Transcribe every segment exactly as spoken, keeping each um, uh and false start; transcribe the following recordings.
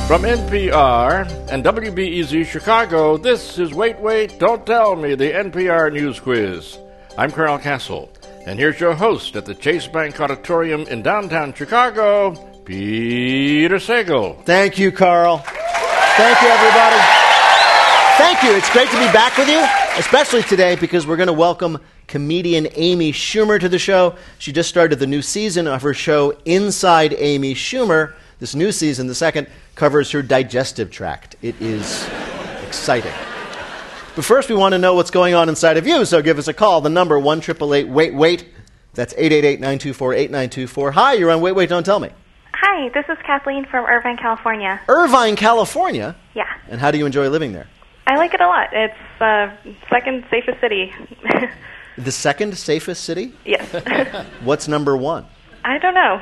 From N P R and W B E Z Chicago, this is Wait, Wait, Don't Tell Me, the N P R News Quiz. I'm Carl Castle, and here's your host at the Chase Bank Auditorium in downtown Chicago, Peter Sagal. Thank you, Carl. Thank you, everybody. Thank you. It's great to be back with you, especially today because we're going to welcome comedian Amy Schumer to the show. She just started the new season of her show, Inside Amy Schumer. This new season, the second, covers her digestive tract. It is exciting. But first, we want to know what's going on inside of you, so give us a call. The number, one eight eight eight, wait, wait. That's eight eight eight, nine two four, eight nine two four. Hi, you're on Wait, Wait, Don't Tell Me. Hi, this is Kathleen from Irvine, California. Irvine, California? Yeah. And how do you enjoy living there? I like it a lot. It's the uh, second safest city. The second safest city? Yes. What's number one? I don't know.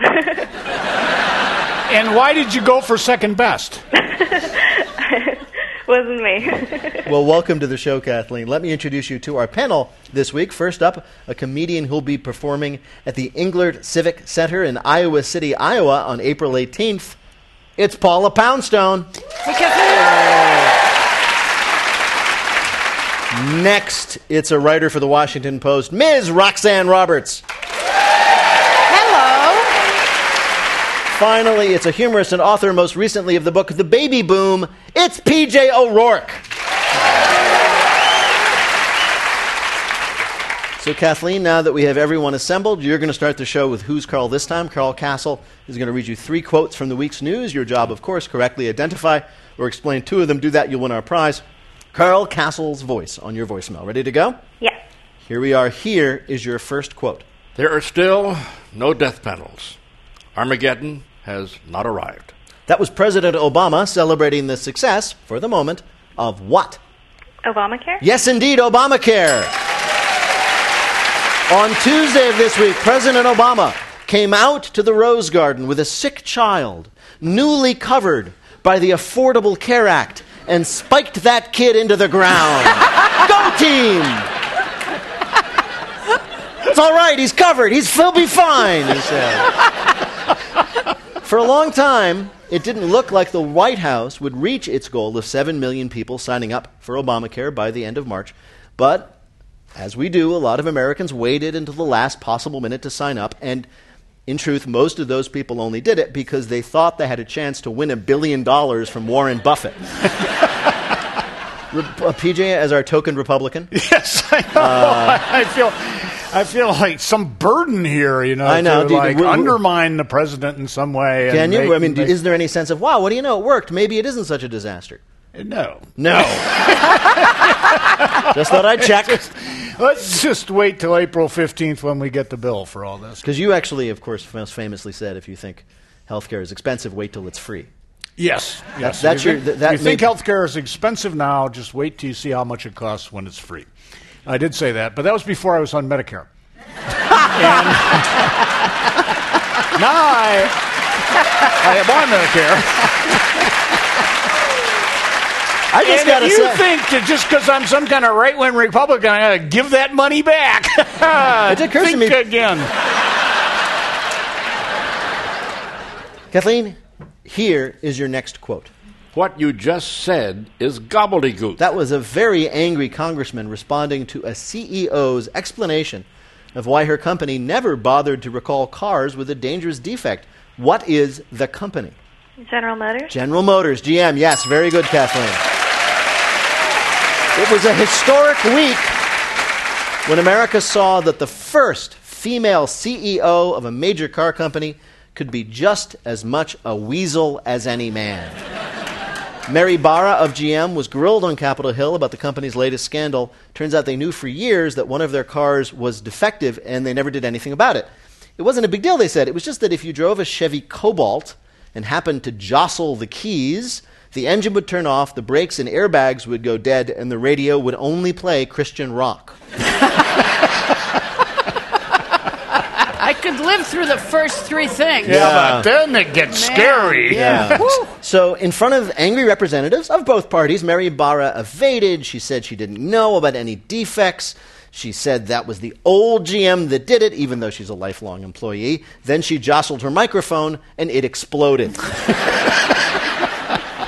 And why did you go for second best? Wasn't me. Well, welcome to the show, Kathleen. Let me introduce you to our panel this week. First up, a comedian who'll be performing at the Englert Civic Center in Iowa City, Iowa on April eighteenth. It's Paula Poundstone. Hey, Kathleen. Next, it's a writer for the Washington Post, Miz Roxanne Roberts. Finally, it's a humorist and author, most recently of the book The Baby Boom. It's P J O'Rourke. So, Kathleen, now that we have everyone assembled, you're going to start the show with Who's Carl this time. Carl Castle is going to read you three quotes from the week's news. Your job, of course, correctly identify or explain two of them. Do that, you'll win our prize. Carl Castle's voice on your voicemail. Ready to go? Yes. Here we are. Here is your first quote. There are still no death panels. Armageddon has not arrived. That was President Obama celebrating the success, for the moment, of what? Obamacare? Yes, indeed, Obamacare. On Tuesday of this week, President Obama came out to the Rose Garden with a sick child, newly covered by the Affordable Care Act, and spiked that kid into the ground. Go team! It's all right, he's covered. He's, he'll be fine, he said. For a long time, it didn't look like the White House would reach its goal of seven million people signing up for Obamacare by the end of March. But, as we do, a lot of Americans waited until the last possible minute to sign up. And, in truth, most of those people only did it because they thought they had a chance to win a billion dollars from Warren Buffett. Re- uh, P J, as our token Republican? Yes, I know. Uh, I feel... I feel like some burden here, you know, I know. to Do you- like w- w- undermine the president in some way. Can and you? make- I mean, do, make- is there any sense of, wow, what do you know, it worked. Maybe it isn't such a disaster. No. No. Just thought I'd check. Just, let's just wait till April fifteenth when we get the bill for all this. Because you actually, of course, most famously said, if you think healthcare is expensive, wait till it's free. Yes. yes. that's If you your- think, th- that you think made- healthcare is expensive now, just wait till you see how much it costs when it's free. I did say that, but that was before I was on Medicare. And now I, I am on Medicare. I just And got to if you say, think that just because I'm some kind of right-wing Republican, I got to give that money back. It occurs to think me- again. Kathleen, here is your next quote. What you just said is gobbledygook. That was a very angry congressman responding to a C E O's explanation of why her company never bothered to recall cars with a dangerous defect. What is the company? General Motors? General Motors, G M. Yes, very good, Kathleen. It was a historic week when America saw that the first female C E O of a major car company could be just as much a weasel as any man. Mary Barra of G M was grilled on Capitol Hill about the company's latest scandal. Turns out they knew for years that one of their cars was defective, and they never did anything about it. It wasn't a big deal, they said. It was just that if you drove a Chevy Cobalt and happened to jostle the keys, the engine would turn off, the brakes and airbags would go dead, and the radio would only play Christian rock. I could live through the first three things. Yeah, but then it gets Man. scary. Yeah. So in front of angry representatives of both parties, Mary Barra evaded. She said she didn't know about any defects. She said that was the old G M that did it, even though she's a lifelong employee. Then she jostled her microphone, and it exploded.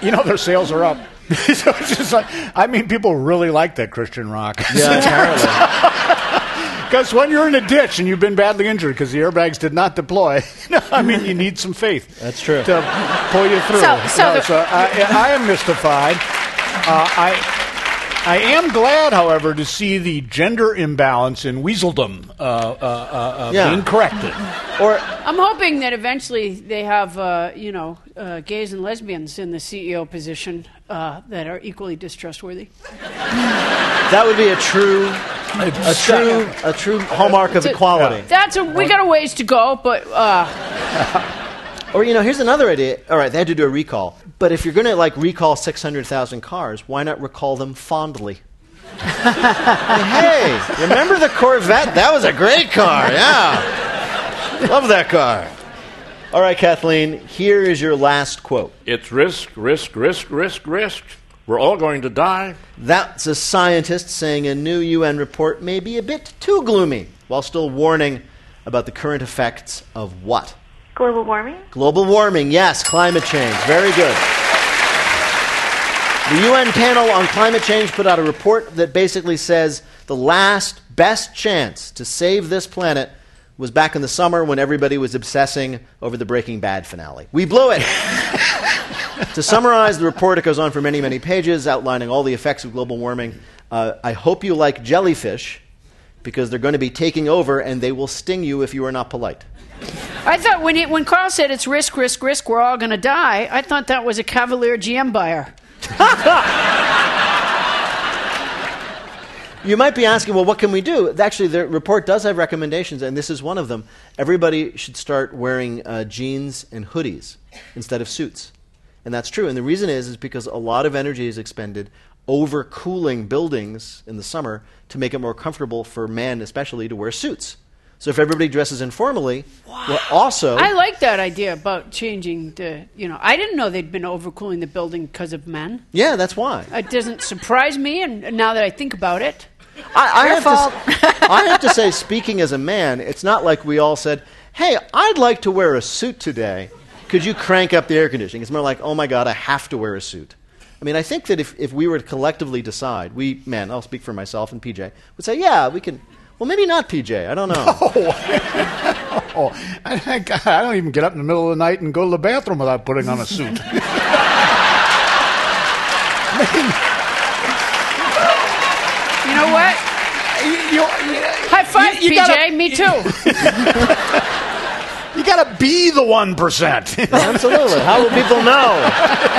you know, their sales are up. So it's just like, I mean, people really like that Christian rock. Yeah, apparently. Because when you're in a ditch and you've been badly injured because the airbags did not deploy, I mean, you need some faith. That's true. To pull you through. So- so No, the- so I, I am mystified. Uh, I I am glad, however, to see the gender imbalance in weaseldom uh, uh, uh, uh, Yeah. being corrected. Or I'm hoping that eventually they have, uh, you know, uh, gays and lesbians in the C E O position uh, that are equally distrustworthy. that would be a true, a true, a true hallmark of It's a- equality. That's a we got a ways to go, but uh, Or, you know, here's another idea. All right, they had to do a recall. But if you're going to, like, recall six hundred thousand cars, why not recall them fondly? Hey, remember the Corvette? That was a great car, yeah. Love that car. All right, Kathleen, here is your last quote. It's risk, risk, risk, risk, risk. We're all going to die. That's a scientist saying a new U N report may be a bit too gloomy, while still warning about the current effects of what? Global warming? Global warming, yes, climate change. Very good. The U N panel on climate change put out a report that basically says the last best chance to save this planet was back in the summer when everybody was obsessing over the Breaking Bad finale. We blew it. To summarize the report, it goes on for many, many pages, outlining all the effects of global warming. Uh, I hope you like jellyfish, because they're going to be taking over, and they will sting you if you are not polite. I thought when it, when Carl said it's risk, risk, risk, we're all going to die, I thought that was a Cavalier G M buyer. You might be asking, well, what can we do? Actually, the report does have recommendations, and this is one of them. Everybody should start wearing uh, jeans and hoodies instead of suits. And that's true. And the reason is, is because a lot of energy is expended over cooling buildings in the summer to make it more comfortable for men, especially, to wear suits. So if everybody dresses informally, well, also... I like that idea about changing the, you know, I didn't know they'd been overcooling the building because of men. Yeah, that's why. It doesn't surprise me, and now that I think about it. I, I, Your have to, I have to say, speaking as a man, it's not like we all said, hey, I'd like to wear a suit today. Could you crank up the air conditioning? It's more like, oh my God, I have to wear a suit. I mean, I think that if, if we were to collectively decide, we, men, I'll speak for myself and P J, would say, yeah, we can, well, maybe not P J, I don't know. Oh, I, I, I don't even get up in the middle of the night and go to the bathroom without putting on a suit. You know what? You, you, High five, you P J. gotta- Me too. you got to be the one percent. Absolutely. How will people know?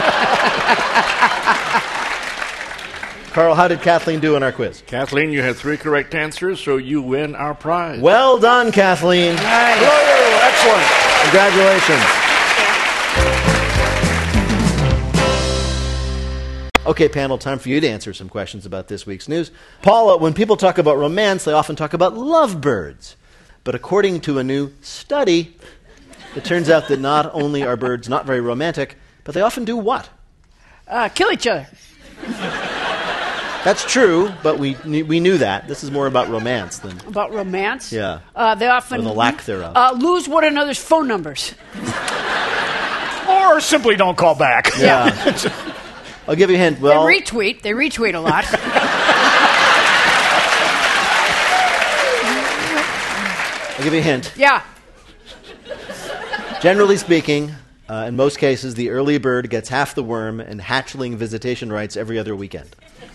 Carl, how did Kathleen do in our quiz? Kathleen, you had three correct answers, so you win our prize. Well done, Kathleen. Hello, excellent. Congratulations. Okay, panel, time for you to answer some questions about this week's news. Paula, when people talk about romance, they often talk about lovebirds. But according to a new study, it turns out that not only are birds not very romantic, but they often do what? Uh, kill each other. That's true, but we we knew that. This is more about romance than... About romance. Yeah. Uh, they often Or the lack thereof. uh, lose one another's phone numbers. Or simply don't call back. Yeah. I'll give you a hint. They Well, retweet. They retweet a lot. I'll give you a hint. Yeah. Generally speaking, uh, in most cases, the early bird gets half the worm and hatchling visitation rights every other weekend.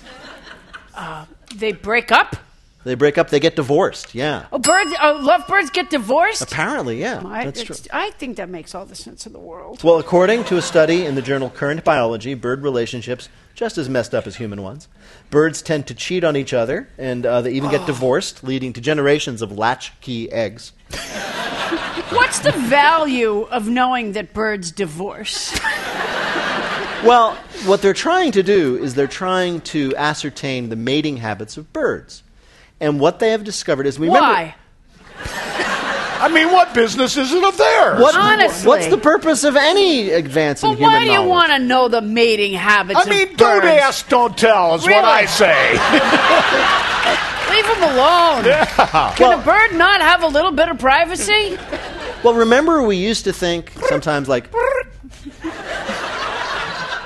They break up. They break up, they get divorced, yeah. Oh, birds. Oh, lovebirds get divorced. Apparently, yeah, I, that's true. it's- I think that makes all the sense in the world. Well, according to a study in the journal Current Biology, bird relationships just as messed up as human ones. Birds tend to cheat on each other, and uh, they even get divorced, leading to generations of latchkey eggs. What's the value of knowing that birds divorce? Well, what they're trying to do is they're trying to ascertain the mating habits of birds. And what they have discovered is we remember... Why? I mean, what business is it of theirs? What, Honestly. What's the purpose of any advance in But human why do you knowledge? want to know the mating habits I of mean, birds? don't ask, don't tell is what Really? I say. Leave them alone. Yeah. Can Well- a bird not have a little bit of privacy? Well, remember we used to think sometimes like...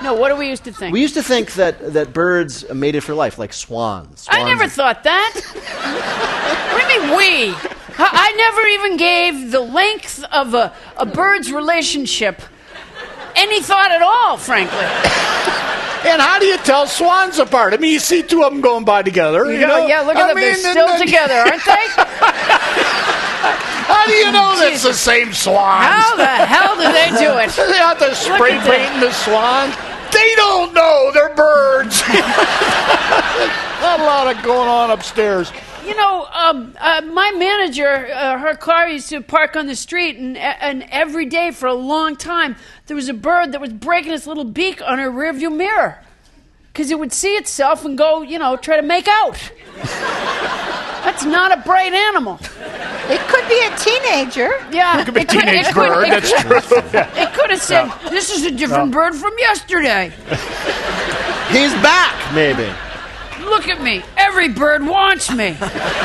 No, what do we used to think? We used to think that, that birds mated for life, like swans. swans. I never thought that. What do you mean we? I I never even gave the length of a, a bird's relationship any thought at all, frankly. And how do you tell swans apart? I mean, you see two of them going by together. You, You go, know? yeah, look at I them. They're mean, still and- together, aren't they? How do you know that's the same swans? How the hell do they do it? They have to spray at that. paint the swans. They don't know. They're birds. Not a lot of going on upstairs. You know, um, uh, my manager, uh, her car used to park on the street, and and every day for a long time, there was a bird that was breaking its little beak on her rearview mirror. Because it would see itself and go, you know, try to make out. That's not a bright animal. It could be a teenager. Yeah. It could be a it could- teenage it could- bird. it That's could- true. Yeah. It could have said, this is a different bird from yesterday. He's back, maybe. Look at me. Every bird wants me.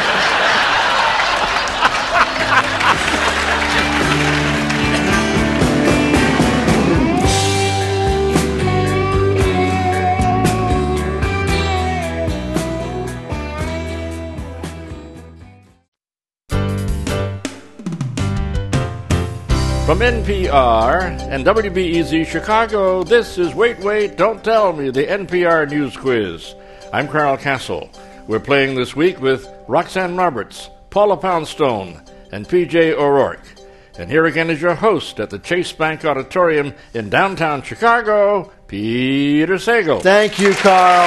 From N P R and W B E Z Chicago, this is Wait, Wait, Don't Tell Me, the N P R News Quiz. I'm Carl Castle. We're playing this week with Roxanne Roberts, Paula Poundstone, and P J O'Rourke. And here again is your host at the Chase Bank Auditorium in downtown Chicago, Peter Sagal. Thank you, Carl.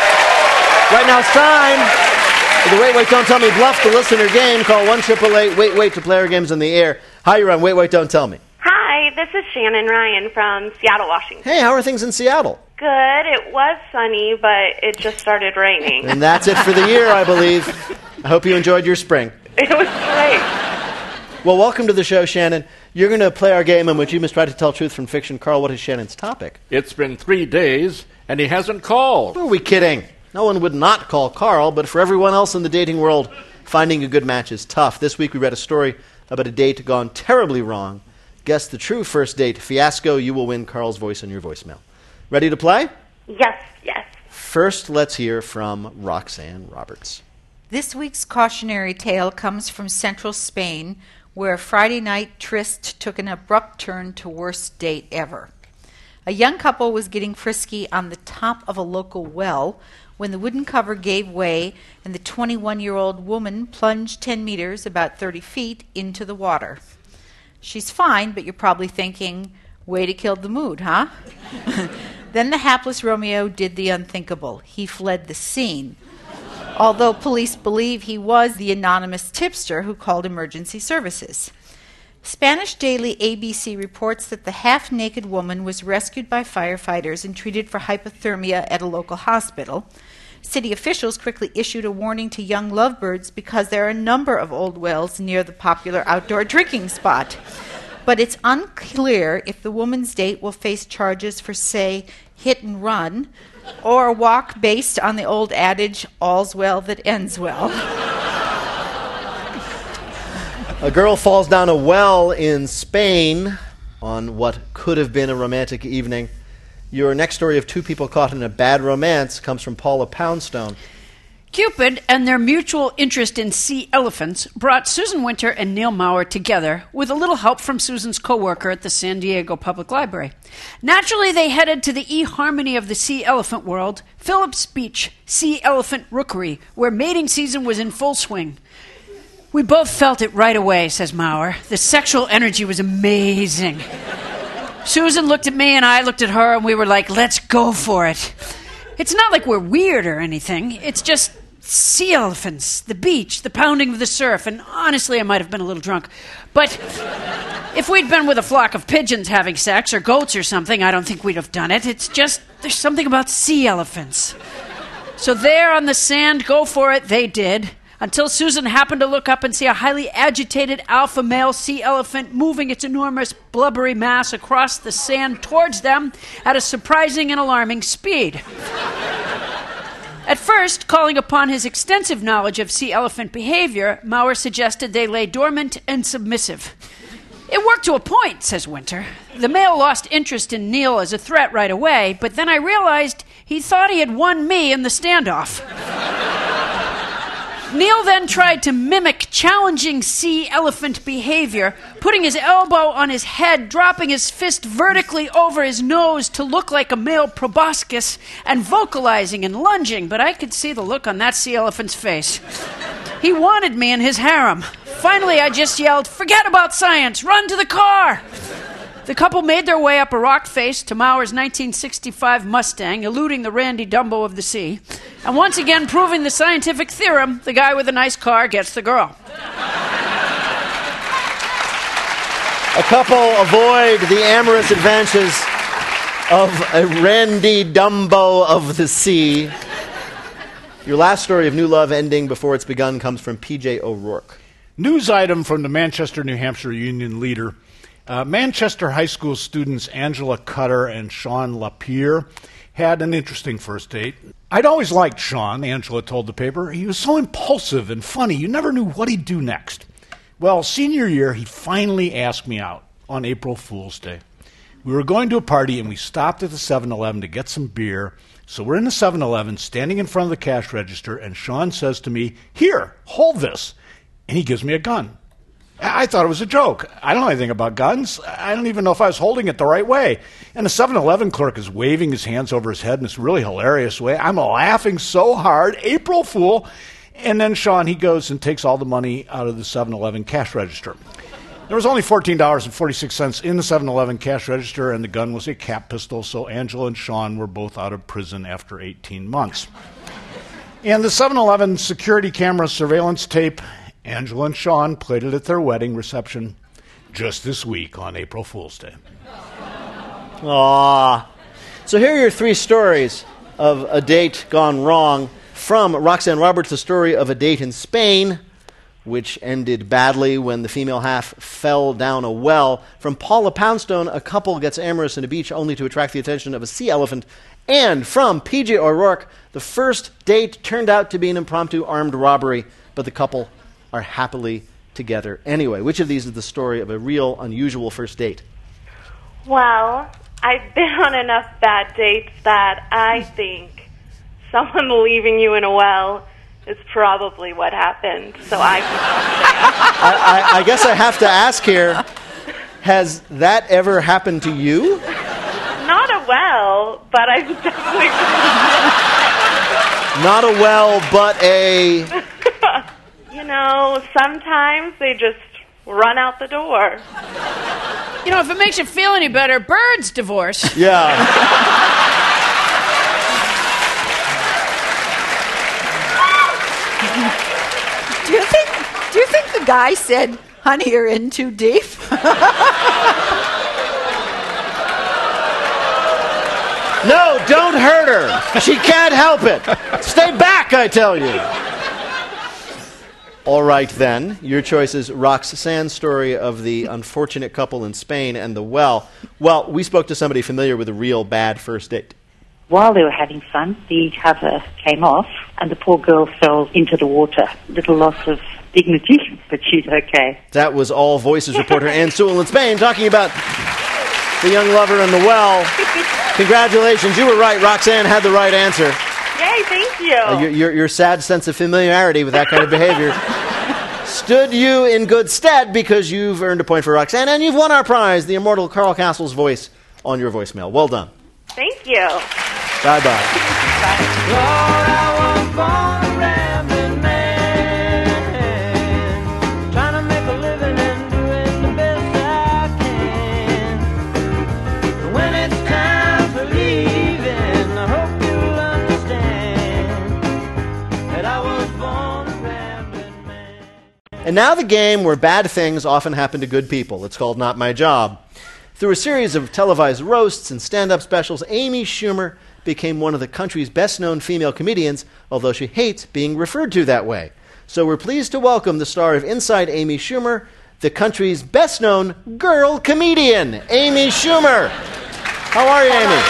Right now it's time for the Wait, Wait, Don't Tell Me Bluff the Listener game. Call one eight eight eight Wait, Wait to play our games in the air. Hi, you're on Wait, Wait, Don't Tell Me. Hi, this is Shannon Ryan from Seattle, Washington. Hey, how are things in Seattle? Good. It was sunny, but it just started raining. And that's it for the year, I believe. I hope you enjoyed your spring. It was great. Well, welcome to the show, Shannon. You're going to play our game in which you must try to tell truth from fiction. Carl, what is Shannon's topic? It's been three days, and he hasn't called. Who are we kidding? No one would not call Carl, but for everyone else in the dating world, finding a good match is tough. This week we read a story about a date gone terribly wrong. Guess the true first date fiasco. You will win Carl's voice on your voicemail. Ready to play? Yes, yes. First, let's hear from Roxanne Roberts. This week's cautionary tale comes from central Spain, where a Friday night tryst took an abrupt turn to worst date ever. A young couple was getting frisky on the top of a local well when the wooden cover gave way and the twenty-one-year-old woman plunged ten meters, about thirty feet, into the water. She's fine, but you're probably thinking, way to kill the mood, huh? Then the hapless Romeo did the unthinkable. He fled the scene, although police believe he was the anonymous tipster who called emergency services. Spanish daily A B C reports that the half-naked woman was rescued by firefighters and treated for hypothermia at a local hospital. City officials quickly issued a warning to young lovebirds because there are a number of old wells near the popular outdoor drinking spot. But it's unclear if the woman's date will face charges for, say, hit and run, or a walk based on the old adage, all's well that ends well. A girl falls down a well in Spain on what could have been a romantic evening. Your next story of two people caught in a bad romance comes from Paula Poundstone. Cupid and their mutual interest in sea elephants brought Susan Winter and Neil Maurer together with a little help from Susan's co-worker at the San Diego Public Library. Naturally, they headed to the eHarmony of the sea elephant world, Phillips Beach Sea Elephant Rookery, where mating season was in full swing. We both felt it right away, says Maurer. The sexual energy was amazing. Susan looked at me and I looked at her and we were like, let's go for it. It's not like we're weird or anything. It's just sea elephants, the beach, the pounding of the surf, and honestly, I might have been a little drunk. But if we'd been with a flock of pigeons having sex or goats or something, I don't think we'd have done it. It's just, there's something about sea elephants. So there on the sand, go for it, they did. Until Susan happened to look up and see a highly agitated alpha male sea elephant moving its enormous blubbery mass across the sand towards them at a surprising and alarming speed. At first, calling upon his extensive knowledge of sea elephant behavior, Maurer suggested they lay dormant and submissive. It worked to a point, says Winter. The male lost interest in Neil as a threat right away, but then I realized he thought he had won me in the standoff. Neil then tried to mimic challenging sea elephant behavior, putting his elbow on his head, dropping his fist vertically over his nose to look like a male proboscis, and vocalizing and lunging, but I could see the look on that sea elephant's face. He wanted me in his harem. Finally, I just yelled, "Forget about science! Run to the car!" The couple made their way up a rock face to Maurer's nineteen sixty-five Mustang, eluding the Randy Dumbo of the sea, and once again proving the scientific theorem, the guy with a nice car gets the girl. A couple avoid the amorous advances of a Randy Dumbo of the sea. Your last story of new love ending before it's begun comes from P J O'Rourke. News item from the Manchester, New Hampshire Union Leader. Uh, Manchester High School students Angela Cutter and Sean Lapierre had an interesting first date. I'd always liked Sean, Angela told the paper. He was so impulsive and funny, you never knew what he'd do next. Well, senior year, he finally asked me out on April Fool's Day. We were going to a party, and we stopped at the seven eleven to get some beer. So we're in the seven eleven, standing in front of the cash register, and Sean says to me, "Here, hold this." And he gives me a gun. I thought it was a joke. I don't know anything about guns. I don't even know if I was holding it the right way. And the seven eleven clerk is waving his hands over his head in this really hilarious way. I'm laughing so hard. April Fool. And then Sean, he goes and takes all the money out of the seven eleven cash register. There was only fourteen dollars and forty-six cents in the seven eleven cash register, and the gun was a cap pistol, so Angela and Sean were both out of prison after eighteen months. And the seven eleven security camera surveillance tape, Angela and Sean played it at their wedding reception just this week on April Fool's Day. Aww. So here are your three stories of a date gone wrong. From Roxanne Roberts, the story of a date in Spain, which ended badly when the female half fell down a well. From Paula Poundstone, a couple gets amorous in a beach only to attract the attention of a sea elephant. And from P J O'Rourke, the first date turned out to be an impromptu armed robbery, but the couple are happily together anyway. Which of these is the story of a real, unusual first date? Well, I've been on enough bad dates that I think someone leaving you in a well is probably what happened. So I I, I, I guess I have to ask here, has that ever happened to you? Not a well, but I've definitely... Not a well, but a... You know, sometimes they just run out the door. You know, if it makes you feel any better, Bird's divorce. Yeah. Do you think do you think the guy said, "Honey, you're in too deep"? No, don't hurt her. She can't help it. Stay back, I tell you. All right, then. Your choice is Roxanne's story of the unfortunate couple in Spain and the well. Well, we spoke to somebody familiar with a real bad first date. While they were having fun, the cover came off and the poor girl fell into the water. Little loss of dignity, but she's okay. That was All Voices reporter Ann Sewell in Spain talking about the young lover in the well. Congratulations, you were right. Roxanne had the right answer. Yay, thank you. Uh, your, your, your sad sense of familiarity with that kind of behavior stood you in good stead because you've earned a point for Roxanne and you've won our prize, the immortal Carl Castle's voice on your voicemail. Well done. Thank you. Bye-bye. Bye. Lord, I was born a rambling man, trying to make a living and doing the best I can. When it's time for leaving, I hope you'll understand that I was born a rambling man. And now the game where bad things often happen to good people. It's called Not My Job. Through a series of televised roasts and stand-up specials, Amy Schumer became one of the country's best-known female comedians, although she hates being referred to that way. So we're pleased to welcome the star of Inside Amy Schumer, the country's best-known girl comedian, Amy Schumer. How are you, Amy?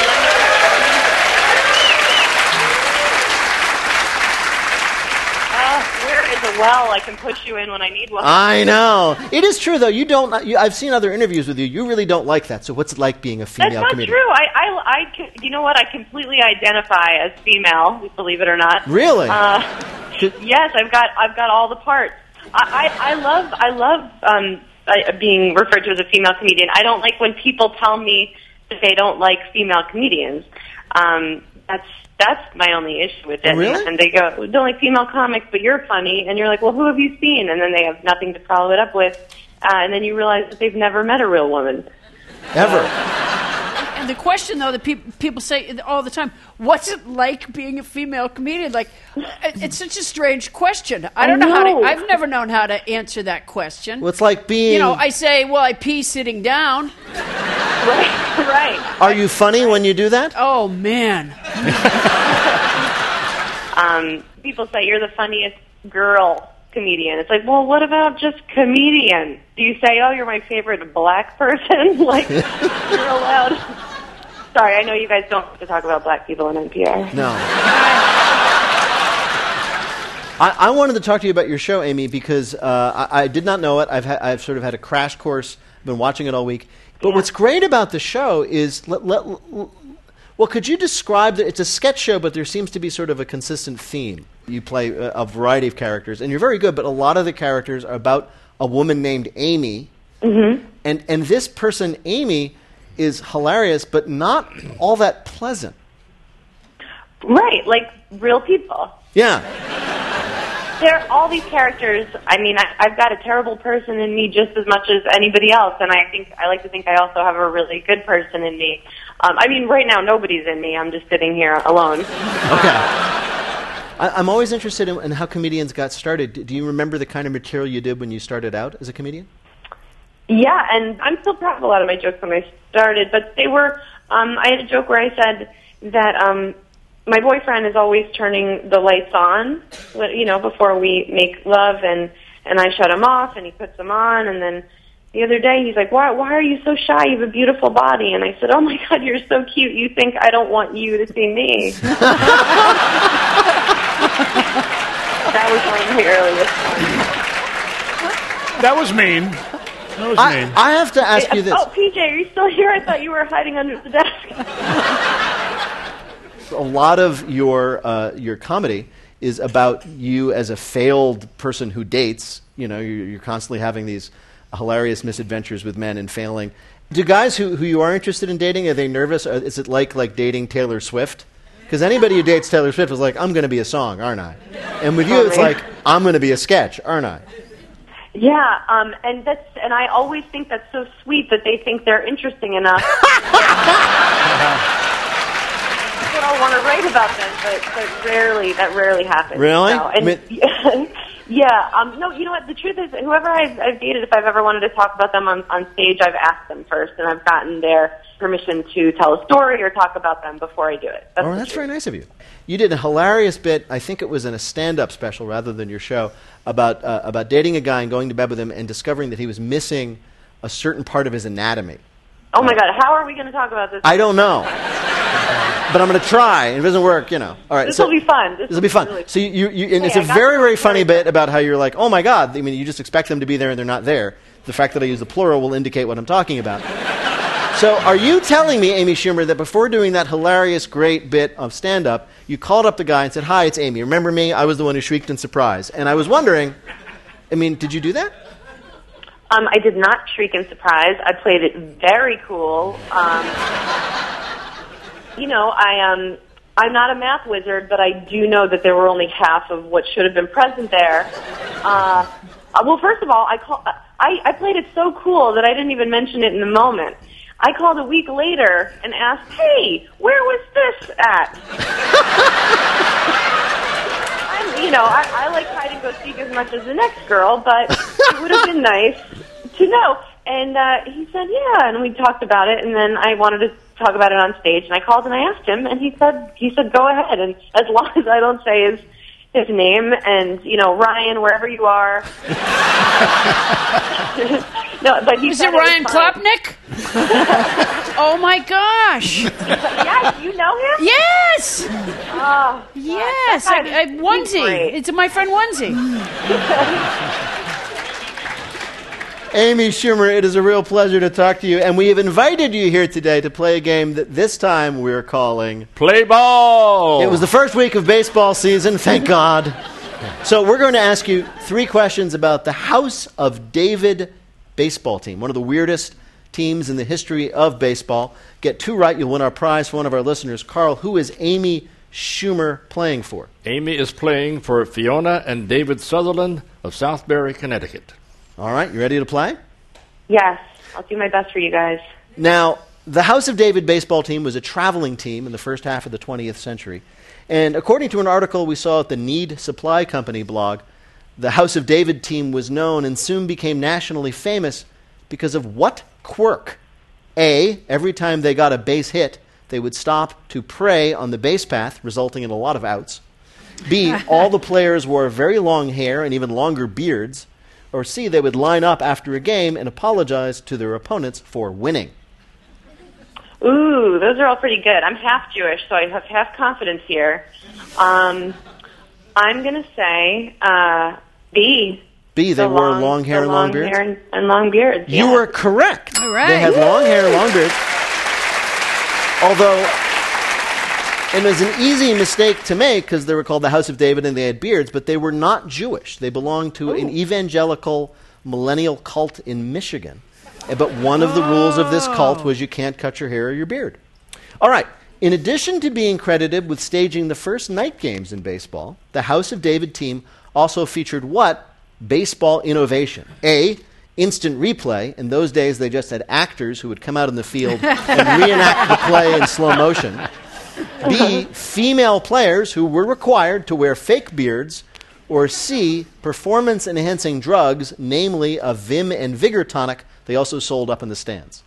Uh, where is a well. I can push you in when I need one. I know. It is true, though. You don't. You, I've seen other interviews with you. You really don't like that. So what's it like being a female That's not comedian? true. I, I, I, can- you know what? I completely identify as female, believe it or not. Really? Uh, yes, I've got, I've got all the parts. I, I, I love, I love um, uh, being referred to as a female comedian. I don't like when people tell me that they don't like female comedians. Um, that's that's my only issue with it. Really? And they go, "We don't like female comics, but you're funny," and you're like, "Well, who have you seen?" And then they have nothing to follow it up with, uh, and then you realize that they've never met a real woman. Ever. And the question, though, that people people say all the time, what's it like being a female comedian? Like, it's such a strange question. I don't I know. how know. to. I've never known how to answer that question. Well, it's like being. You know, I say, well, I pee sitting down. Right, right. Are you funny when you do that? Oh man. Um, people say you're the funniest girl comedian. It's like, well, what about just comedian? Do you say, oh, you're my favorite black person? Like, you're allowed. Sorry, I know you guys don't have to talk about black people on N P R. No. I, I wanted to talk to you about your show, Amy, because uh, I, I did not know it. I've ha- I've sort of had a crash course. I've been watching it all week. But Yeah. what's great about the show is, let, let, l- well, could you describe that? It's a sketch show, but there seems to be sort of a consistent theme. You play a, a variety of characters, and you're very good. But a lot of the characters are about a woman named Amy, Mm-hmm. and and this person, Amy, is hilarious, but not all that pleasant. Right, like real people. Yeah. There are all these characters. I mean, I, I've got a terrible person in me just as much as anybody else, and I think I like to think I also have a really good person in me. Um, I mean, right now nobody's in me. I'm just sitting here alone. Okay. I, I'm always interested in, in how comedians got started. Do, do you remember the kind of material you did when you started out as a comedian? Yeah, and I'm still proud of a lot of my jokes when I started, but they were, um, I had a joke where I said that um, my boyfriend is always turning the lights on, you know, before we make love, and, and I shut him off, and he puts them on, and then the other day he's like, why, why are you so shy? You have a beautiful body. And I said, oh, my God, you're so cute. You think I don't want you to see me. That was one of my earliest ones. That was mean. That was I, mean. I have to ask you this. Oh, P J, are you still here? I thought you were hiding under the desk. A lot of your uh, your comedy is about you as a failed person who dates. You know, you're, you're constantly having these hilarious misadventures with men and failing. Do guys who, who you are interested in dating, are they nervous? Or is it like like dating Taylor Swift? Because anybody who dates Taylor Swift is like, I'm going to be a song, aren't I? And with you, it's like, I'm going to be a sketch, aren't I? Yeah, um, and that's and I always think that's so sweet that they think they're interesting enough. People don't want to write about them, but, but rarely that rarely happens. Really? So, and, I yeah. Um, no, you know what? The truth is, whoever I've, I've dated, if I've ever wanted to talk about them on, on stage, I've asked them first, and I've gotten their permission to tell a story or talk about them before I do it. That's Oh, the that's truth. very nice of you. You did a hilarious bit, I think it was in a stand-up special rather than your show, about uh, about dating a guy and going to bed with him and discovering that he was missing a certain part of his anatomy. Oh my God! How are we going to talk about this? I don't know. But I'm going to try. If it doesn't work, you know. All right. This so will be fun. This This will be fun. Really So you, you, you and Hey, it's a I got very, the very funny story. bit about how you're like, oh my God. I mean, you just expect them to be there and they're not there. The fact that I use the plural will indicate what I'm talking about. So are you telling me, Amy Schumer, that before doing that hilarious, great bit of stand-up, you called up the guy and said, hi, it's Amy. Remember me? I was the one who shrieked in surprise. And I was wondering, I mean, did you do that? Um, I did not shriek in surprise. I played it very cool. Um, you know, I um, I'm not a math wizard, but I do know that there were only half of what should have been present there. Uh, uh, well, first of all, I call I, I played it so cool that I didn't even mention it in the moment. I called a week later and asked, "Hey, where was this at?" I'm, you know, I, I like hide and go seek as much as the next girl, but it would have been nice to know. And uh, he said, "Yeah," and we talked about it. And then I wanted to talk about it on stage, and I called and I asked him, and he said, "He said, go ahead." And as long as I don't say his his name, and you know, Ryan, wherever you are. No, but he Is said it Ryan was fine. Klopnik? Oh my gosh! Yes, you know him? Yes, Oh, yes. that I, guy I, is- he's onesie. great. It's my friend Onesie. Amy Schumer, it is a real pleasure to talk to you, and we have invited you here today to play a game that this time we're calling... Play ball! It was the first week of baseball season, thank God. So we're going to ask you three questions about the House of David baseball team, one of the weirdest teams in the history of baseball. Get two right, you'll win our prize for one of our listeners. Carl, who is Amy Schumer playing for? Amy is playing for Fiona and David Sutherland of Southbury, Connecticut. All right, you ready to play? Yes, I'll do my best for you guys. Now, the House of David baseball team was a traveling team in the first half of the twentieth century. And according to an article we saw at the Need Supply Company blog, the House of David team was known and soon became nationally famous because of what quirk? A, every time they got a base hit, they would stop to pray on the base path, resulting in a lot of outs. B, all the players wore very long hair and even longer beards. Or C, they would line up after a game and apologize to their opponents for winning. Ooh, those are all pretty good. I'm half Jewish, so I have half confidence here. Um, I'm going to say uh, B. B, they The wore long- long hair the and long long beards. hair and, and long beards. You yeah. were correct. All right. They had long hair and long beards. Although it was an easy mistake to make because they were called the House of David and they had beards, but they were not Jewish. They belonged to an evangelical millennial cult in Michigan. Uh, But one of the rules of this cult was you can't cut your hair or your beard. All right. In addition to being credited with staging the first night games in baseball, the House of David team also featured what? Baseball innovation. A, instant replay. In those days, they just had actors who would come out in the field and reenact the play in slow motion. B, female players who were required to wear fake beards. Or C, performance-enhancing drugs, namely a Vim and Vigor tonic they also sold up in the stands.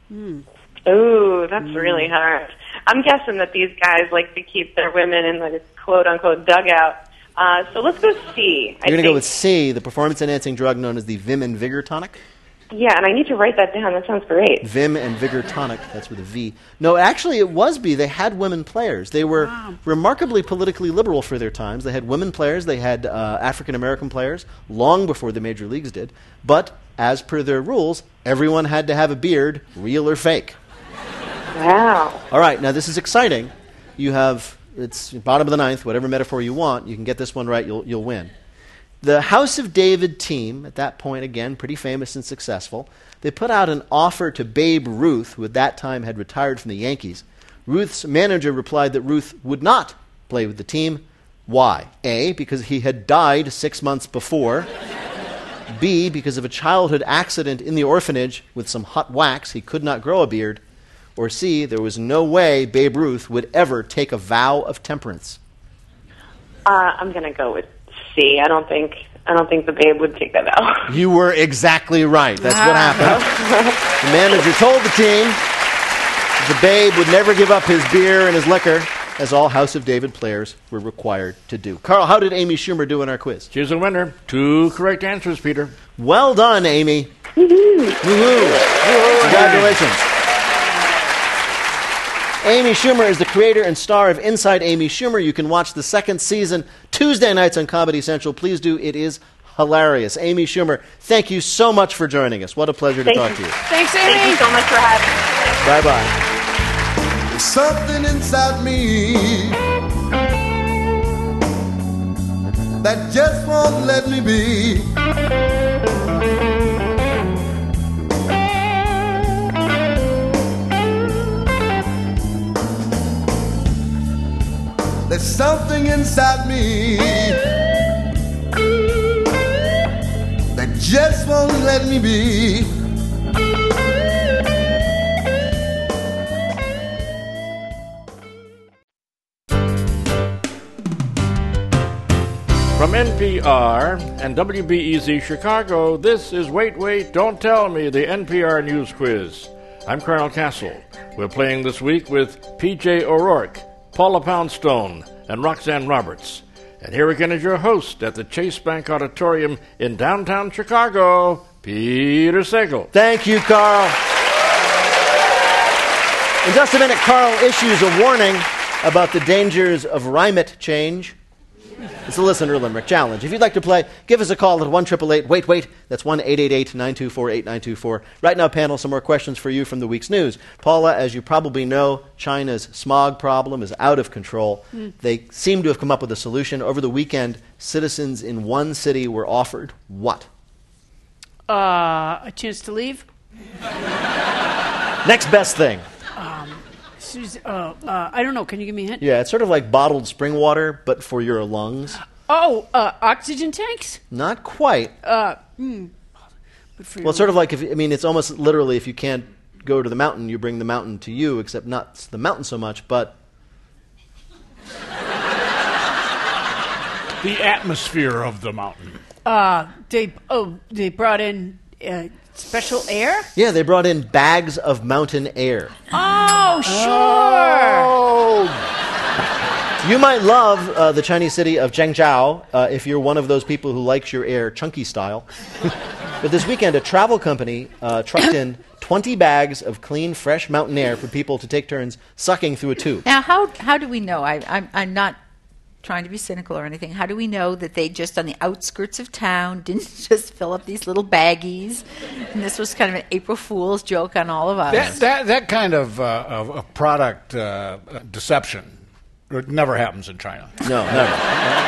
Ooh, that's really hard. I'm guessing that these guys like to keep their women in the quote-unquote dugout. Uh, so let's go C. You're going to go with C, the performance-enhancing drug known as the Vim and Vigor tonic? Yeah, and I need to write that down. That sounds great. Vim and Vigor tonic, that's with a V. No, actually it was B. They had women players. They were Wow. remarkably politically liberal for their times. They had women players. They had uh, African-American players long before the major leagues did. But as per their rules, everyone had to have a beard, real or fake. Wow. All right, now this is exciting. You have, it's bottom of the ninth, whatever metaphor you want. You can get this one right, you'll, you'll win. The House of David team, at that point, again, pretty famous and successful, they put out an offer to Babe Ruth, who at that time had retired from the Yankees. Ruth's manager replied that Ruth would not play with the team. Why? A, because he had died six months before. B, because of a childhood accident in the orphanage with some hot wax, he could not grow a beard. Or C, there was no way Babe Ruth would ever take a vow of temperance. Uh, I'm going to go with C. I don't think I don't think the Babe would take that vow. You were exactly right. That's what happened. The manager told the team the Babe would never give up his beer and his liquor, as all House of David players were required to do. Carl, how did Amy Schumer do in our quiz? She's a winner. Two correct answers, Peter. Well done, Amy. Woohoo. Congratulations. Amy Schumer is the creator and star of Inside Amy Schumer. You can watch the second season Tuesday nights on Comedy Central. Please do. It is hilarious. Amy Schumer, thank you so much for joining us. What a pleasure to Thank talk you. to you. Thanks, Amy. Thank you so much for having me. Bye-bye. There's something inside me that just won't let me be. There's something inside me that just won't let me be. From N P R and W B E Z Chicago, this is Wait, Wait, Don't Tell Me, the N P R News Quiz. I'm Colonel Castle. We're playing this week with P J O'Rourke, Paula Poundstone, and Roxanne Roberts. And here again is your host at the Chase Bank Auditorium in downtown Chicago, Peter Sagal. Thank you, Carl. In just a minute, Carl issues a warning about the dangers of rhymate change. It's a listener limerick challenge. If you'd like to play, give us a call at one eight eight eight wait wait. That's one eight eight eight nine two four eight nine two four. Right now, panel, some more questions for you from the week's news. Paula, as you probably know, China's smog problem is out of control. Mm. They seem to have come up with a solution. Over the weekend, citizens in one city were offered what? Uh, a chance to leave? Next best thing. Uh, uh, I don't know. Can you give me a hint? Yeah, it's sort of like bottled spring water, but for your lungs. Oh, uh, oxygen tanks? Not quite. Uh, mm, well, it's sort of like, if I mean, it's almost literally if you can't go to the mountain, you bring the mountain to you, except not the mountain so much, but... the atmosphere of the mountain. Uh, they, oh, they brought in... Uh, Special air? Yeah, they brought in bags of mountain air. Oh, sure. Oh. You might love uh, the Chinese city of Zhengzhou uh, if you're one of those people who likes your air chunky style. But this weekend, a travel company uh, trucked in twenty bags of clean, fresh mountain air for people to take turns sucking through a tube. Now, how how do we know? I, I'm, I'm not trying to be cynical or anything. How do we know that they just on the outskirts of town didn't just fill up these little baggies, and this was kind of an April Fool's joke on all of us? That that, that kind of, uh, of, of product uh, deception it never happens in China. No, never.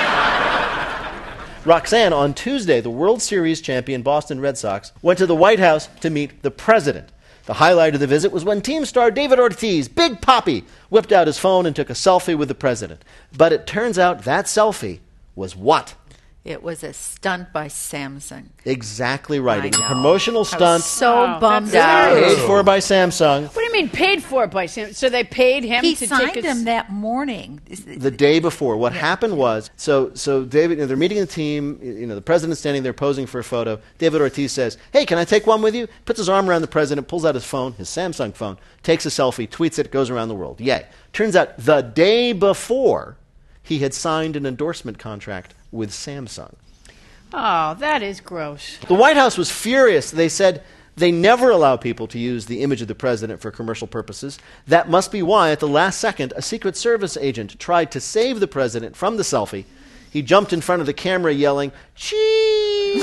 Roxanne, on Tuesday, the World Series champion Boston Red Sox went to the White House to meet the president. The highlight of the visit was when team star David Ortiz, Big Papi, whipped out his phone and took a selfie with the president. But it turns out that selfie was what? It was a stunt by Samsung. Exactly right. I It was a know. promotional I stunt. was so Oh, bummed that's out. Paid for by Samsung. What do you mean paid for by Sam? So they paid him He to signed take a... him that morning. The day before. What happened was, so so David, you know, they're meeting the team, you know, the president's standing there posing for a photo. David Ortiz says, "Hey, can I take one with you?" Puts his arm around the president, pulls out his phone, his Samsung phone, takes a selfie, tweets it, goes around the world. Yay. Turns out the day before, he had signed an endorsement contract with Samsung. Oh, that is gross. The White House was furious. They said they never allow people to use the image of the president for commercial purposes. That must be why, at the last second, a Secret Service agent tried to save the president from the selfie. He jumped in front of the camera yelling, "Cheese!"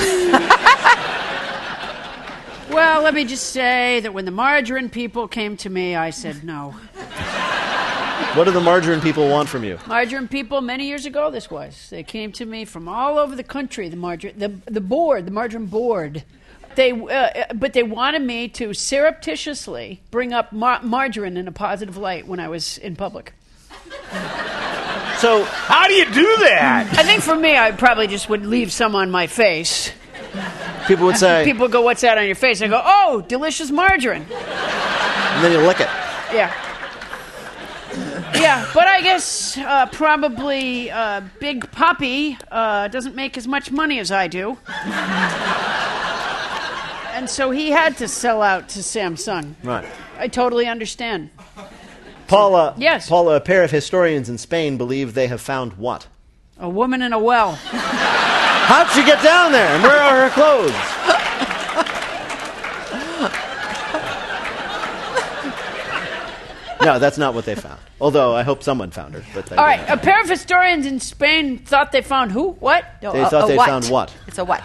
Well, let me just say that when the margarine people came to me, I said no. What do the margarine people want from you? Margarine people, many years ago, this was. They came to me from all over the country, the margarine, the, the board, the margarine board. They, uh, but they wanted me to surreptitiously bring up mar- margarine in a positive light when I was in public. So, how do you do that? I think for me, I probably just would leave some on my face. People would say... People go, "What's that on your face?" I go, "Oh, delicious margarine." And then you lick it. Yeah. Yeah, but I guess uh, probably uh, Big Papi uh, doesn't make as much money as I do. And so he had to sell out to Samsung. Right. I totally understand. Paula, Yes. Paula, a pair of historians in Spain believe they have found what? A woman in a well. How'd she get down there? And where are her clothes? No, that's not what they found. Although I hope someone found her. But they All right, didn't. a pair of historians in Spain thought they found who? What? No, They a- thought a they what? found what? It's a what?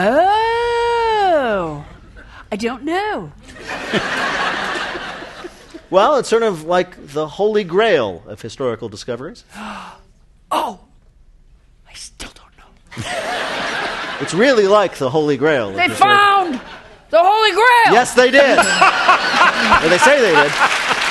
Oh, I don't know. Well, it's sort of like the holy grail of historical discoveries. Oh, I still don't know. It's really like the holy grail. of They historical- found the Holy Grail. Yes, they did. Or they say they did.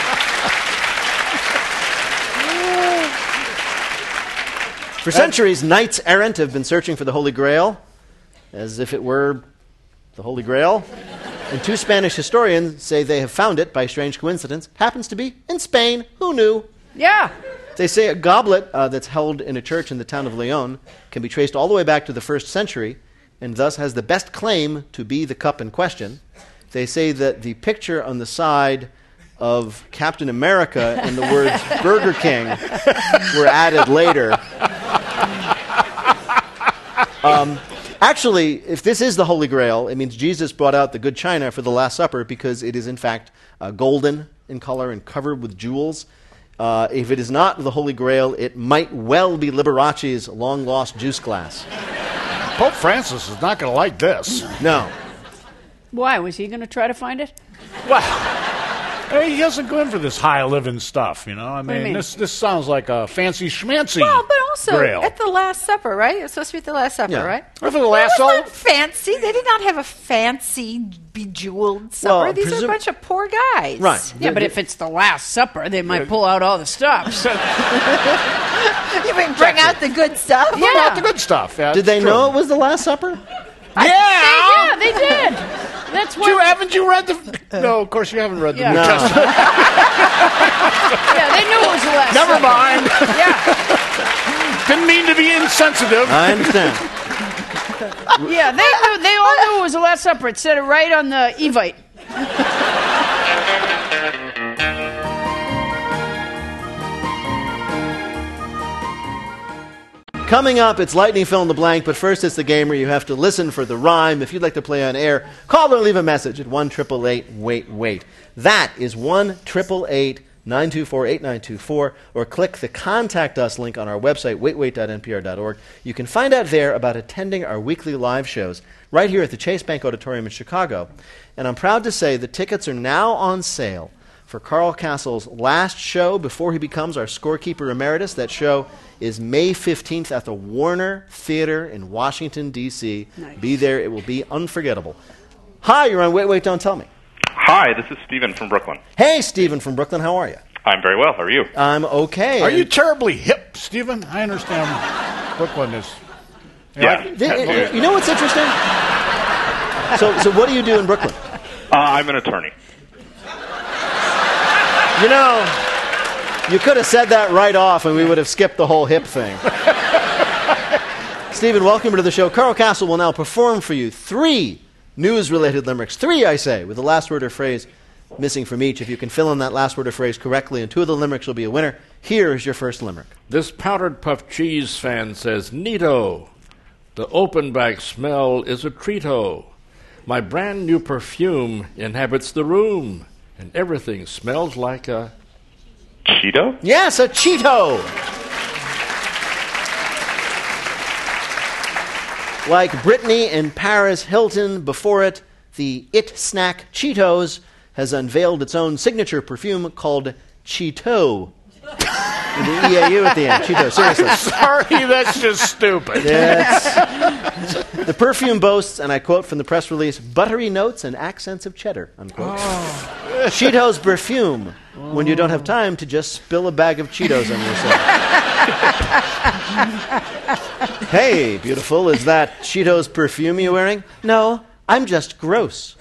For centuries, knights errant have been searching for the Holy Grail, as if it were the Holy Grail. And two Spanish historians say they have found it by strange coincidence. Happens to be in Spain. Who knew? Yeah. They say a goblet uh, that's held in a church in the town of Leon can be traced all the way back to the first century, and thus has the best claim to be the cup in question. They say that the picture on the side of Captain America and the words Burger King were added later. Um, Actually, if this is the Holy Grail, it means Jesus brought out the good china for the Last Supper because it is, in fact, uh, golden in color and covered with jewels. Uh, if it is not the Holy Grail, it might well be Liberace's long-lost juice glass. Pope Francis is not going to like this. No. Why? Was he going to try to find it? Well, I mean, he doesn't go in for this high-living stuff, you know? I do you mean, mean? this this sounds like a fancy schmancy Well, but also grail. at the Last Supper, right? It's supposed to be at the Last Supper, Yeah. right? Or for the Well, last it's all- not fancy. They did not have a fancy, bejeweled supper. Well, These are a presum- bunch of poor guys. Right. Yeah, but if it's the Last Supper, they might pull out all the stops. You mean bring out the good stuff? What about the good stuff? Yeah, Did it's they true. know it was the Last Supper? Yeah! Yeah, they did. That's You, why. haven't you read the... No, of course you haven't read the Yeah. New No. Testament. Yeah, they knew it was the Last Never Supper. mind. Yeah, Didn't mean to be insensitive. I understand. yeah, they knew. They all knew it was the Last Supper. It said it right on the Evite. Coming up, it's Lightning Fill in the Blank, but first it's the game where you have to listen for the rhyme. If you'd like to play on air, call or leave a message at one eight eight eight wait wait. That is one eight eight eight nine two four eight nine two four, or click the Contact Us link on our website, wait wait dot n p r dot org. You can find out there about attending our weekly live shows right here at the Chase Bank Auditorium in Chicago. And I'm proud to say the tickets are now on sale for Carl Castle's last show before he becomes our scorekeeper emeritus. That show is May fifteenth at the Warner Theater in Washington, D C Nice. Be there. It will be unforgettable. Hi, you're on Wait, Wait, Don't Tell Me. Hi, this is Stephen from Brooklyn. Hey, Stephen from Brooklyn. How are you? I'm very well. How are you? I'm okay. Are you And- terribly hip, Stephen? I understand Brooklyn is... Yeah. Th- you know what's interesting? So, so what do you do in Brooklyn? Uh, I'm an attorney. You know, you could have said that right off and we would have skipped the whole hip thing. Stephen, welcome to the show. Carl Castle will now perform for you three news-related limericks. Three, I say, with the last word or phrase missing from each. If you can fill in that last word or phrase correctly, and two of the limericks will be a winner. Here is your first limerick. This powdered puff cheese fan says, Neato. The open bag smell is a treato. My brand new perfume inhabits the room, and everything smells like a... Cheeto? Yes, a Cheeto! Like Brittany and Paris Hilton before it, the It snack Cheetos has unveiled its own signature perfume called Cheeto. With the E A U at the end. Cheeto, seriously. Sorry, that's just stupid. Yes. The perfume boasts, and I quote from the press release, buttery notes and accents of cheddar, unquote. Oh. Cheetos perfume, when you don't have time to just spill a bag of Cheetos on yourself. Hey, beautiful, is that Cheetos perfume you're wearing? No, I'm just gross.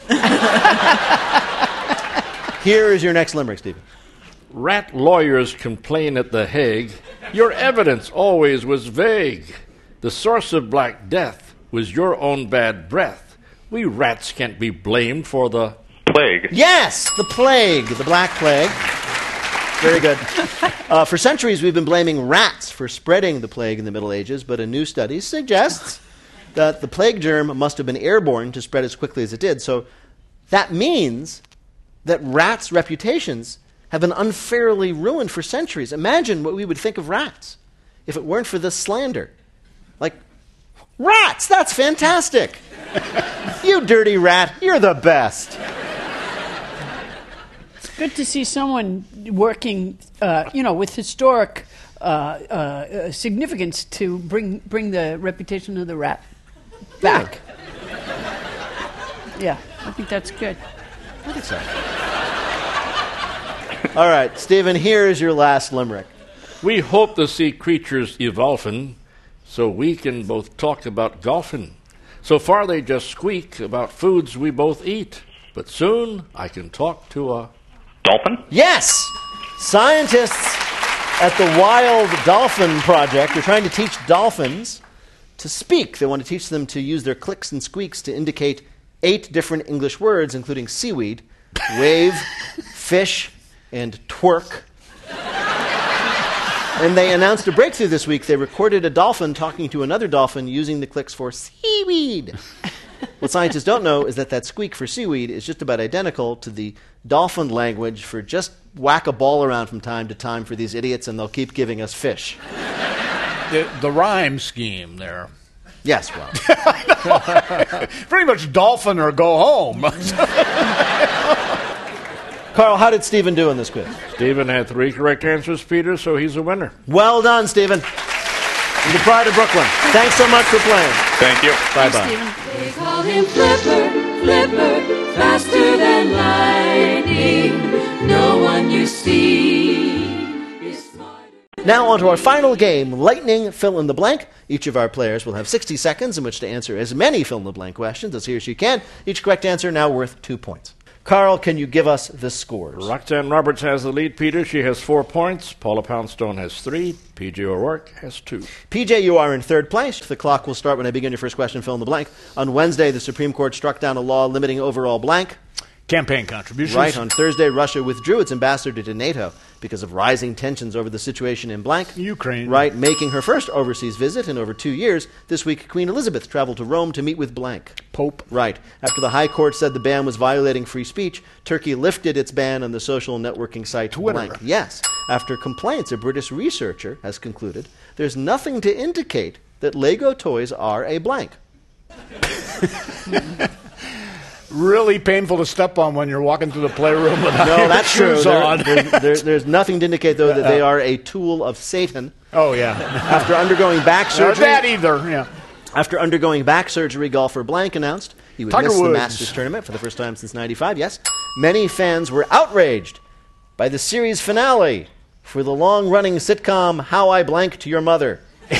Here is your next limerick, Stephen. Rat lawyers complain at The Hague. Your evidence always was vague. The source of Black Death was your own bad breath. We rats can't be blamed for the... Plague. Yes, the plague, the Black Plague. Very good. Uh, for centuries, we've been blaming rats for spreading the plague in the Middle Ages, but a new study suggests that the plague germ must have been airborne to spread as quickly as it did. So that means that rats' reputations have been unfairly ruined for centuries. Imagine what we would think of rats if it weren't for this slander. Like, rats, that's fantastic. You dirty rat, you're the best. Good to see someone working, uh, you know, with historic uh, uh, significance to bring bring the reputation of the rat back. Yeah, I think that's good. I think so. All right, Stephen, here is your last limerick. We hope to see creatures evolving so we can both talk about golfing. So far they just squeak about foods we both eat, but soon I can talk to a... Dolphin? Yes! Scientists at the Wild Dolphin Project are trying to teach dolphins to speak. They want to teach them to use their clicks and squeaks to indicate eight different English words, including seaweed, wave, fish, and twerk. And they announced a breakthrough this week. They recorded a dolphin talking to another dolphin using the clicks for seaweed. What scientists don't know is that that squeak for seaweed is just about identical to the dolphin language for just whack a ball around from time to time for these idiots, and they'll keep giving us fish. The, the rhyme scheme there. Yes, well. Pretty much dolphin or go home. Carl, how did Stephen do in this quiz? Stephen had three correct answers, Peter, so he's a winner. Well done, Stephen. And the pride of Brooklyn. Thanks so much for playing. Thank you. Bye-bye. They call him Flipper, Flipper, faster than lightning. No one you see is smarter. Now on to our final game, Lightning Fill in the Blank. Each of our players will have sixty seconds in which to answer as many fill in the blank questions as he or she can. Each correct answer now worth two points. Carl, can you give us the scores? Roxanne Roberts has the lead, Peter. She has four points. Paula Poundstone has three. P J O'Rourke has two. P J, you are in third place. The clock will start when I begin your first question, fill in the blank. On Wednesday, the Supreme Court struck down a law limiting overall blank. Campaign contributions. Right. On Thursday, Russia withdrew its ambassador to NATO because of rising tensions over the situation in blank. Ukraine. Right. Making her first overseas visit in over two years, this week Queen Elizabeth traveled to Rome to meet with blank. Pope. Right. After the High Court said the ban was violating free speech, Turkey lifted its ban on the social networking site Twitter. blank. Yes. After complaints, a British researcher has concluded there's nothing to indicate that Lego toys are a blank. Really painful to step on when you're walking through the playroom without No, your that's true. shoes There, on. there's, there, there's nothing to indicate, though, that they are a tool of Satan. Oh, yeah. After undergoing back Not surgery, that either, yeah. After undergoing back surgery, golfer blank announced he would Tiger miss the Woods. Masters tournament for the first time since ninety-five. Yes, many fans were outraged by the series finale for the long-running sitcom How I Blanked Your Mother. The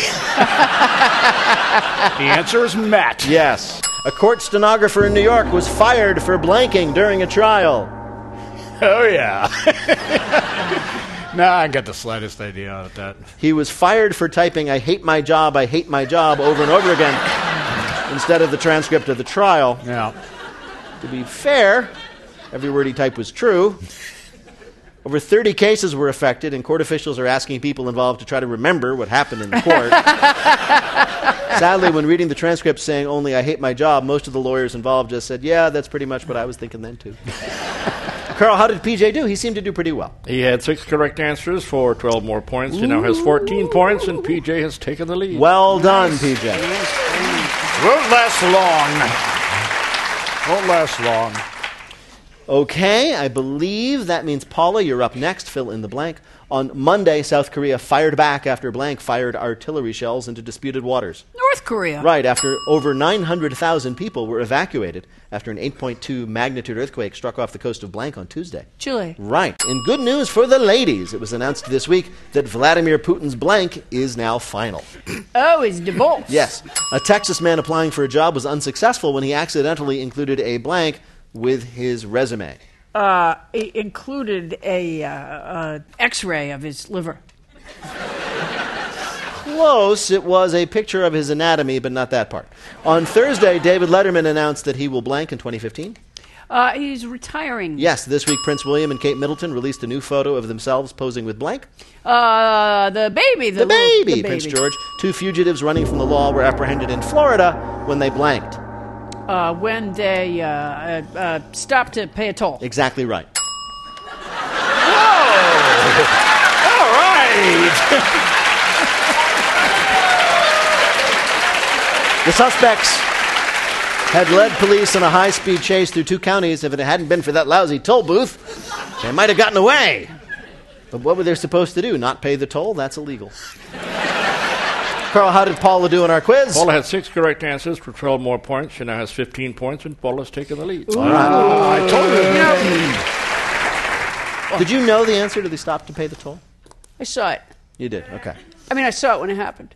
answer is Matt. Yes. A court stenographer in New York was fired for blanking during a trial. Oh, yeah. Nah, I got the slightest idea of that. He was fired for typing, I hate my job, I hate my job, over and over again, instead of the transcript of the trial. Yeah. To be fair, every word he typed was true. Over thirty cases were affected, and court officials are asking people involved to try to remember what happened in the court. Sadly, when reading the transcript saying only I hate my job, most of the lawyers involved just said, yeah, that's pretty much what I was thinking then, too. Carl, how did P J do? He seemed to do pretty well. He had six correct answers for twelve more points. He now has fourteen points, and P J has taken the lead. Well done, P J. Won't last long. Won't last long. Okay, I believe that means, Paula, you're up next. Fill in the blank. On Monday, South Korea fired back after blank fired artillery shells into disputed waters. North Korea. Right, after over nine hundred thousand people were evacuated after an eight point two magnitude earthquake struck off the coast of blank on Tuesday. Chile. Right. In good news for the ladies, it was announced this week that Vladimir Putin's blank is now final. Oh, he's divorced. Yes. A Texas man applying for a job was unsuccessful when he accidentally included a blank with his resume. Uh, it included a uh, uh, X-ray of his liver. Close. It was a picture of his anatomy, but not that part. On Thursday, David Letterman announced that he will blank in twenty fifteen. Uh, he's retiring. Yes, this week Prince William and Kate Middleton released a new photo of themselves posing with blank. Uh, the baby. The, The little- baby, the baby. Prince George. Two fugitives running from the law were apprehended in Florida when they blanked. Uh, when they uh, uh, uh, stopped to pay a toll. Exactly right. All right. The suspects had led police on a high-speed chase through two counties. If it hadn't been for that lousy toll booth, they might have gotten away. But what were they supposed to do? Not pay the toll? That's illegal. Carl, how did Paula do in our quiz? Paula had six correct answers for twelve more points. She now has fifteen points, and Paula's taken the lead. All right. Oh, I told you. Did you know the answer to the stop to pay the toll? I saw it. You did, okay. I mean, I saw it when it happened.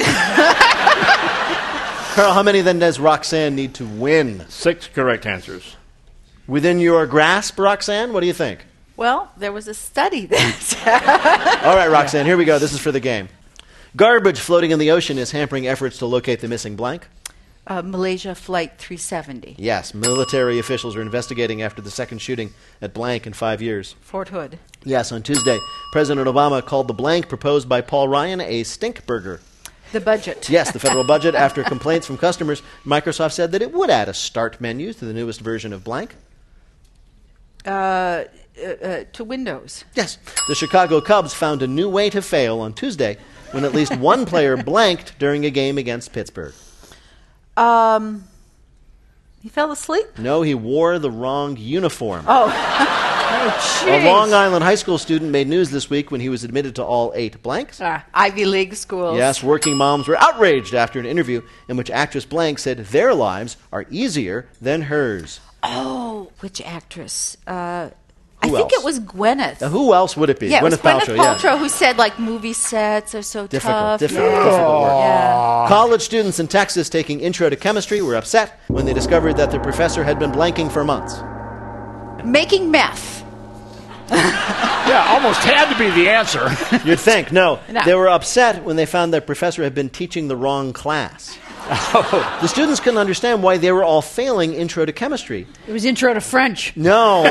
Carl, how many then does Roxanne need to win? Six correct answers. Within your grasp, Roxanne? What do you think? Well, there was a study that All right, Roxanne, here we go. This is for the game. Garbage floating in the ocean is hampering efforts to locate the missing blank. Uh, Malaysia Flight three seventy. Yes, military officials are investigating after the second shooting at blank in five years. Fort Hood. Yes, on Tuesday, President Obama called the blank proposed by Paul Ryan a stink burger. The budget. Yes, the federal budget. After complaints from customers, Microsoft said that it would add a start menu to the newest version of blank. Uh, uh, uh, to Windows. Yes. The Chicago Cubs found a new way to fail on Tuesday when at least one player blanked during a game against Pittsburgh. Um, he fell asleep? No, he wore the wrong uniform. Oh. oh, A Long Island high school student made news this week when he was admitted to all eight blanks. Ah, Ivy League schools. Yes, working moms were outraged after an interview in which actress blank said their lives are easier than hers. Oh, which actress? Uh, I Who think else? it was Gwyneth. Now, who else would it be? Yeah, it was Gwyneth Paltrow, Paltrow, yeah. who said, like, movie sets are so Difficult, tough. difficult, yeah. difficult work. Yeah. College students in Texas taking Intro to Chemistry were upset when they discovered that their professor had been blanking for months. Making meth. Yeah, almost had to be the answer. You'd think. No. No. They were upset when they found their professor had been teaching the wrong class. Oh. The students couldn't understand why they were all failing Intro to Chemistry. It was Intro to French. No.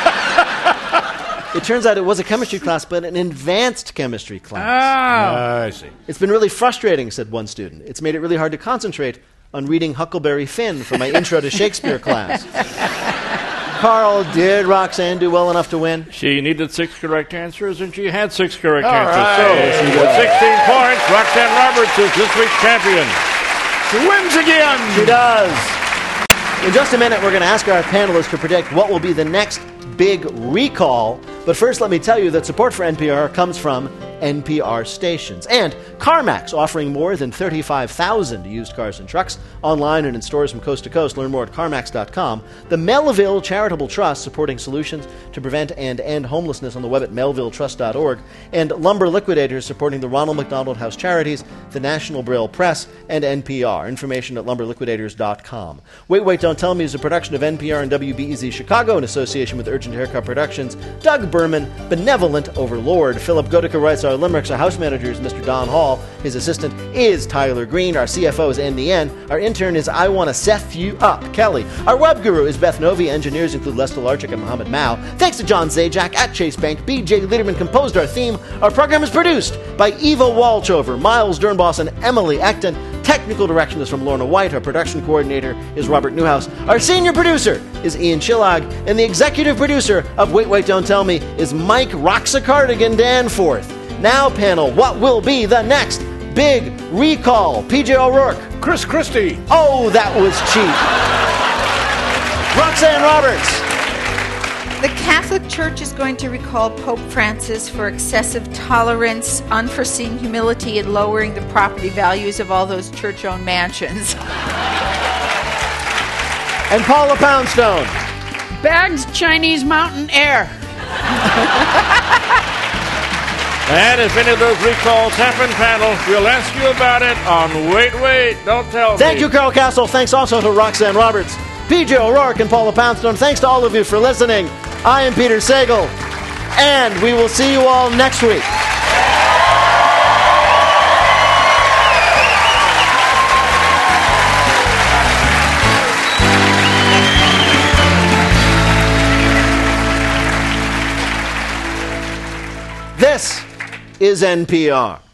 It turns out it was a chemistry class, but an advanced chemistry class. Ah, I see. It's been really frustrating, said one student. It's made it really hard to concentrate on reading Huckleberry Finn for my Intro to Shakespeare class. Carl, did Roxanne do well enough to win? She needed six correct answers, and she had six correct All answers. right. So, Yes, she with did. sixteen points, Roxanne Roberts is this week's champion. She wins again. She does. In just a minute, we're going to ask our panelists to predict what will be the next big recall. But first, let me tell you that support for N P R comes from N P R stations. And CarMax, offering more than thirty-five thousand used cars and trucks online and in stores from coast to coast. Learn more at CarMax dot com. The Melville Charitable Trust, supporting solutions to prevent and end homelessness on the web at melville trust dot org. And Lumber Liquidators, supporting the Ronald McDonald House Charities, the National Braille Press, and N P R. Information at lumber liquidators dot com. Wait, Wait, Don't Tell Me is a production of N P R and W B E Z Chicago in association with Urgent Haircut Productions. Doug Berman, benevolent overlord. Philip Goedicke writes our limericks. Our house manager is Mister Don Hall. His assistant is Tyler Green. Our C F O is Andy N. Our intern is I Wanna Seth You Up, Kelly. Our web guru is Beth Novi. Engineers include Les Delarczyk and Mohammed Mao. Thanks to John Zajac at Chase Bank. B J Liederman composed our theme. Our program is produced by Eva Walchover, Miles Dernboss, and Emily Acton. Technical direction is from Lorna White. Our production coordinator is Robert Newhouse. Our senior producer is Ian Chillag. And the executive producer of Wait, Wait, Don't Tell Me is Mike Roxa-Cardigan Danforth. Now, panel, what will be the next big recall? P J O'Rourke. Chris Christie. Oh, that was cheap. Roxanne Roberts. The Catholic Church is going to recall Pope Francis for excessive tolerance, unforeseen humility, and lowering the property values of all those church-owned mansions. And Paula Poundstone. Bags Chinese mountain air. And if any of those recalls happen, panel, we'll ask you about it on Wait, Wait, Don't Tell Me. Thank you, Carol Castle. Thanks also to Roxanne Roberts, P J O'Rourke, and Paula Poundstone. Thanks to all of you for listening. I am Peter Sagal, and we will see you all next week. This is N P R.